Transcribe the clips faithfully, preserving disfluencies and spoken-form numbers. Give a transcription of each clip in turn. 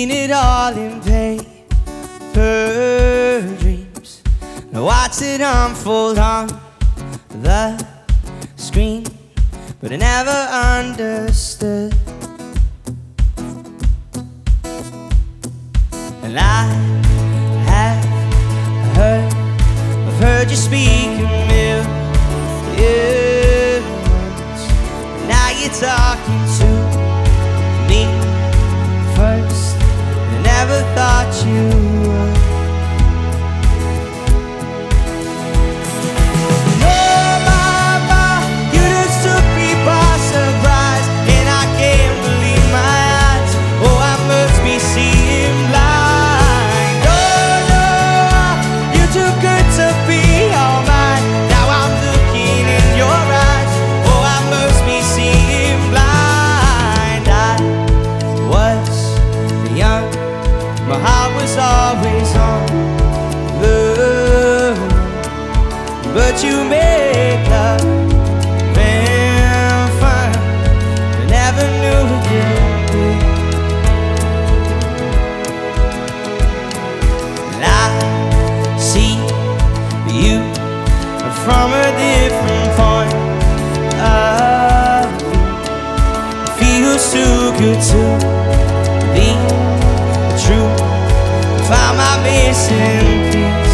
seen it all in paper dreams. I watched it unfold on the screen, but I never understood. And I have heard, I've heard you speak a million words. Now you're talking to me first. I never thought you would. My heart was always on the move, but you make love and fun. I never knew you'd be. And I see you from a different point of view. It feels too good to be true. Found my missing piece.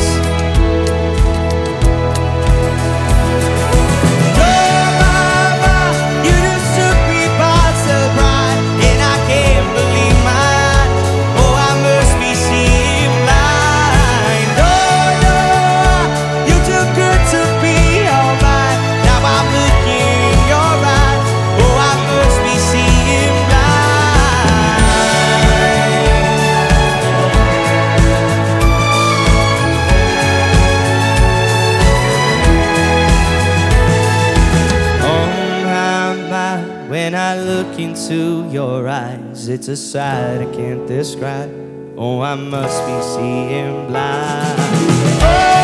Oh, mama, you just took me by surprise, and I can't believe my eyes. Oh, I must be seeing blind. Oh, no, you're too good to be all mine. Now I'm looking in your eyes. Oh, I must be seeing blind. When I look into your eyes, it's a sight I can't describe. Oh, I must be seeing blind. Oh,